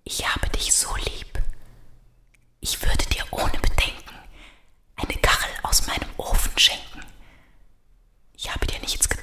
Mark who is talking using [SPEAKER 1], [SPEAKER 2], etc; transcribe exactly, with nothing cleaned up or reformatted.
[SPEAKER 1] Ich habe dich so lieb. Ich würde dir ohne Bedenken eine Kachel aus meinem Ofen schenken. Ich habe dir nichts getan.